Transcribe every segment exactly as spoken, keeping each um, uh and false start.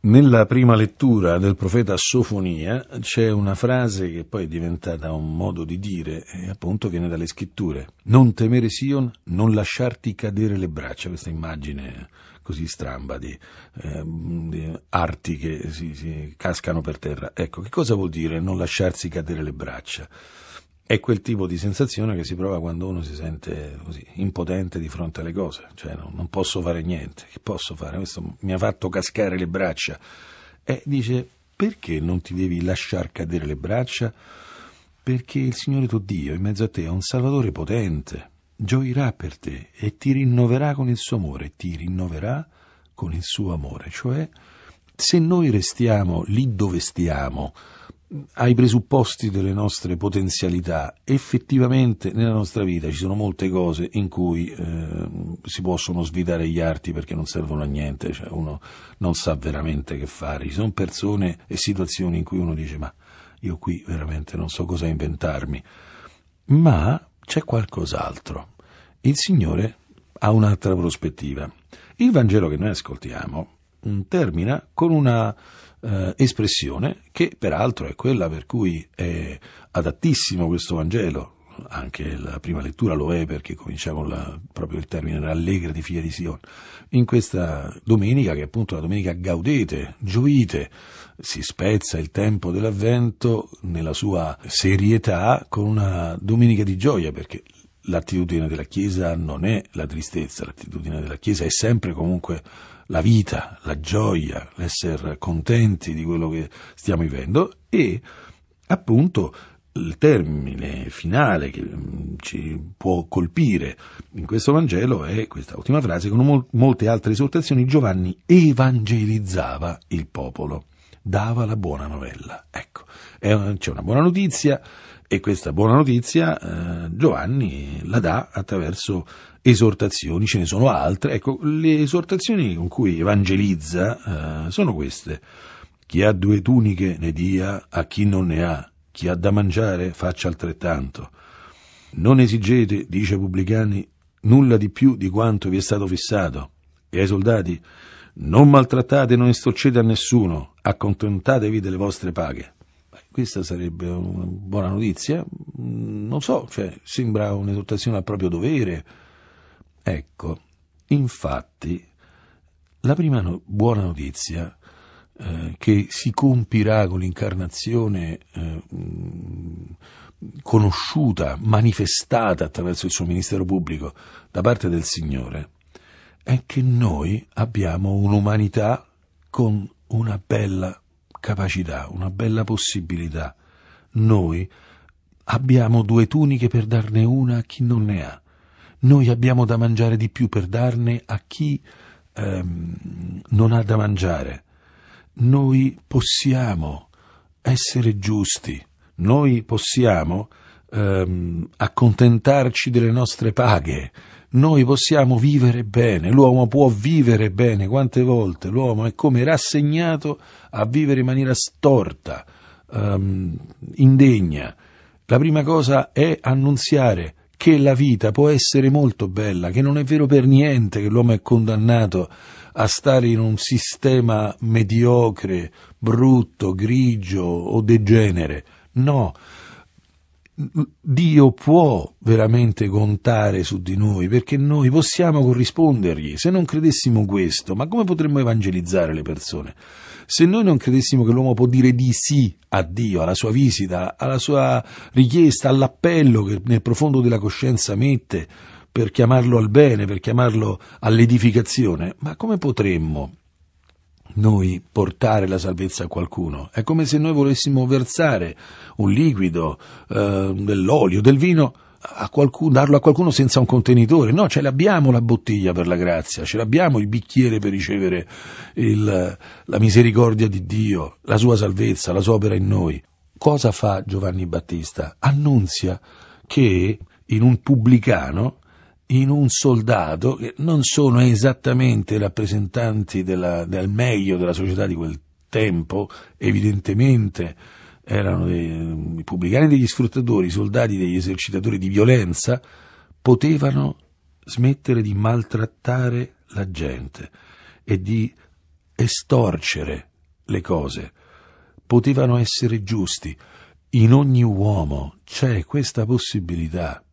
Nella prima lettura del profeta Sofonia c'è una frase che poi è diventata un modo di dire e appunto viene dalle scritture. Non temere Sion, non lasciarti cadere le braccia. Questa immagine così stramba di, eh, di arti che si, si cascano per terra. Ecco, che cosa vuol dire non lasciarsi cadere le braccia? È quel tipo di sensazione che si prova quando uno si sente così impotente di fronte alle cose, cioè no, non posso fare niente, che posso fare? Questo mi ha fatto cascare le braccia. E dice, perché non ti devi lasciar cadere le braccia? Perché il Signore tuo Dio in mezzo a te è un Salvatore potente, gioirà per te e ti rinnoverà con il suo amore, ti rinnoverà con il suo amore. Cioè, se noi restiamo lì dove stiamo, ai presupposti delle nostre potenzialità, effettivamente nella nostra vita ci sono molte cose in cui eh, si possono svitare gli arti perché non servono a niente, cioè uno non sa veramente che fare. Ci sono persone e situazioni in cui uno dice ma io qui veramente non so cosa inventarmi, ma c'è qualcos'altro. Il Signore ha un'altra prospettiva. Il Vangelo che noi ascoltiamo termina con una eh, espressione che peraltro è quella per cui è adattissimo questo Vangelo, anche la prima lettura lo è perché cominciamo la, proprio il termine rallegrati figlia di Sion, in questa domenica che è appunto la domenica gaudete, gioite, si spezza il tempo dell'Avvento nella sua serietà con una domenica di gioia, perché l'attitudine della Chiesa non è la tristezza, l'attitudine della Chiesa è sempre comunque la vita, la gioia, l'essere contenti di quello che stiamo vivendo e appunto il termine finale che ci può colpire in questo Vangelo è questa ultima frase con mol- molte altre esortazioni. Giovanni evangelizzava il popolo, dava la buona novella. Ecco, è, c'è una buona notizia e questa buona notizia eh, Giovanni la dà attraverso esortazioni, ce ne sono altre. Ecco, le esortazioni con cui evangelizza eh, sono queste: chi ha due tuniche ne dia a chi non ne ha, chi ha da mangiare faccia altrettanto. Non esigete, dice ai pubblicani, nulla di più di quanto vi è stato fissato, e ai soldati non maltrattate e non estorcete a nessuno, accontentatevi delle vostre paghe. Questa sarebbe una buona notizia? Non so, cioè sembra un'esortazione al proprio dovere. Ecco, infatti, la prima no- buona notizia eh, che si compirà con l'incarnazione eh, conosciuta, manifestata attraverso il suo ministero pubblico da parte del Signore, è che noi abbiamo un'umanità con una bella capacità, una bella possibilità. Noi abbiamo due tuniche per darne una a chi non ne ha. Noi abbiamo da mangiare di più per darne a chi ehm, non ha da mangiare. Noi possiamo essere giusti, noi possiamo ehm, accontentarci delle nostre paghe, noi possiamo vivere bene, l'uomo può vivere bene. Quante volte l'uomo è come rassegnato a vivere in maniera storta, ehm, indegna. La prima cosa è annunziare che la vita può essere molto bella, che non è vero per niente che l'uomo è condannato a stare in un sistema mediocre, brutto, grigio o degenere. No, Dio può veramente contare su di noi, perché noi possiamo corrispondergli. Se non credessimo questo, ma come potremmo evangelizzare le persone? Se noi non credessimo che l'uomo può dire di sì a Dio, alla sua visita, alla sua richiesta, all'appello che nel profondo della coscienza mette per chiamarlo al bene, per chiamarlo all'edificazione, ma come potremmo noi portare la salvezza a qualcuno? È come se noi volessimo versare un liquido, eh, dell'olio, del vino, a qualcuno, darlo a qualcuno senza un contenitore. No, ce l'abbiamo la bottiglia per la grazia, ce l'abbiamo il bicchiere per ricevere il, la misericordia di Dio, la sua salvezza, la sua opera in noi. Cosa fa Giovanni Battista? Annunzia che in un pubblicano, in un soldato, che non sono esattamente rappresentanti della, del meglio della società di quel tempo, evidentemente erano dei, i pubblicani degli sfruttatori, i soldati degli esercitatori di violenza, potevano smettere di maltrattare la gente e di estorcere le cose potevano essere giusti. In ogni uomo c'è questa possibilità.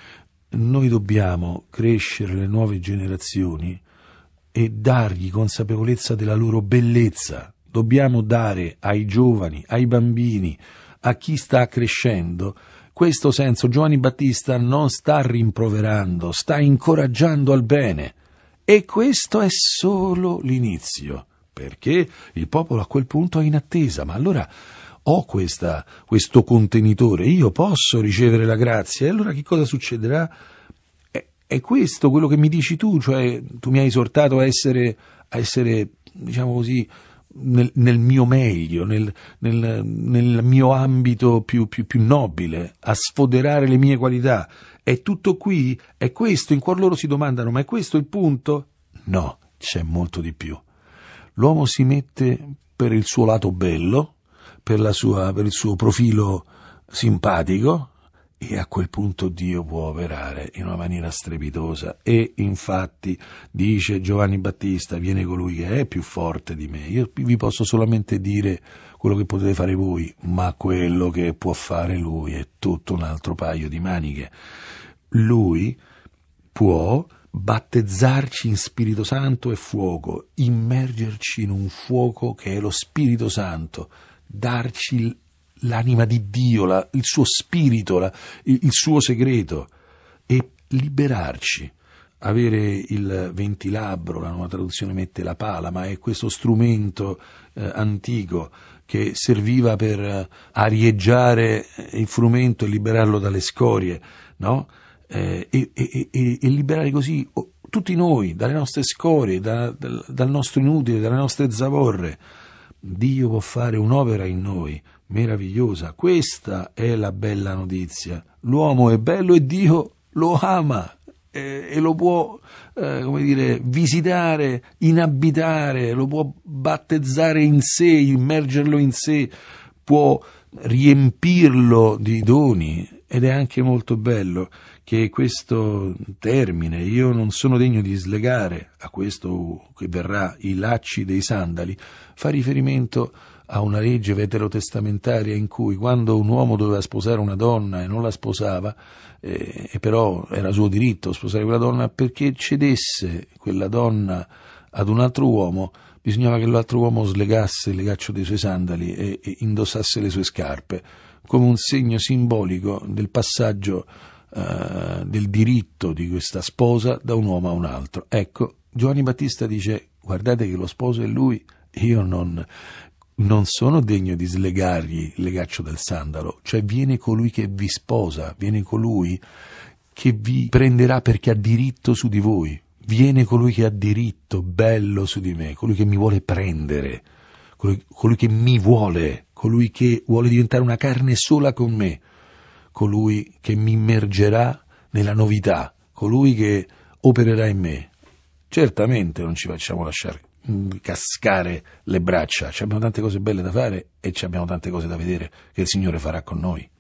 Noi dobbiamo crescere le nuove generazioni e dargli consapevolezza della loro bellezza. Dobbiamo dare ai giovani, ai bambini, a chi sta crescendo, questo senso. Giovanni Battista non sta rimproverando, sta incoraggiando al bene. E questo è solo l'inizio, perché il popolo a quel punto è in attesa. Ma allora ho questa, questo contenitore, io posso ricevere la grazia, e allora che cosa succederà? È, è questo quello che mi dici tu, cioè tu mi hai esortato a essere, a essere diciamo così, nel, nel mio meglio, nel, nel, nel mio ambito più, più, più nobile, a sfoderare le mie qualità. È tutto qui? È questo? In cuor loro si domandano, ma è questo il punto? No, c'è molto di più. L'uomo si mette per il suo lato bello, per, la sua, per il suo profilo simpatico, e a quel punto Dio può operare in una maniera strepitosa. E infatti dice Giovanni Battista, viene colui che è più forte di me. Io vi posso solamente dire quello che potete fare voi, ma quello che può fare lui è tutto un altro paio di maniche. Lui può battezzarci in Spirito Santo e fuoco, immergerci in un fuoco che è lo Spirito Santo, darci l'anima di Dio, la, il suo spirito, la, il, il suo segreto, e liberarci. Avere il ventilabro, la nuova traduzione mette la pala, ma è questo strumento eh, antico che serviva per eh, arieggiare il frumento e liberarlo dalle scorie, no? Eh, e, e, e, e liberare così oh, tutti noi dalle nostre scorie, da, dal, dal nostro inutile, dalle nostre zavorre. Dio può fare un'opera in noi meravigliosa. Questa è la bella notizia. L'uomo è bello e Dio lo ama eh, e lo può eh, come dire, visitare, inabitare, lo può battezzare in sé, immergerlo in sé, può riempirlo di doni. Ed è anche molto bello che questo termine, io non sono degno di slegare, a questo che verrà, i lacci dei sandali, fa riferimento a una legge veterotestamentaria in cui quando un uomo doveva sposare una donna e non la sposava, eh, e però era suo diritto sposare quella donna, perché cedesse quella donna ad un altro uomo, bisognava che l'altro uomo slegasse il legaccio dei suoi sandali e, e indossasse le sue scarpe, come un segno simbolico del passaggio uh, del diritto di questa sposa da un uomo a un altro. Ecco, Giovanni Battista dice, guardate che lo sposo è lui, io non, non sono degno di slegargli il legaccio del sandalo, cioè viene colui che vi sposa, viene colui che vi prenderà perché ha diritto su di voi, viene colui che ha diritto bello su di me, colui che mi vuole prendere, colui, colui che mi vuole, colui che vuole diventare una carne sola con me, colui che mi immergerà nella novità, colui che opererà in me. Certamente non ci facciamo lasciare cascare le braccia, abbiamo tante cose belle da fare e abbiamo tante cose da vedere che il Signore farà con noi.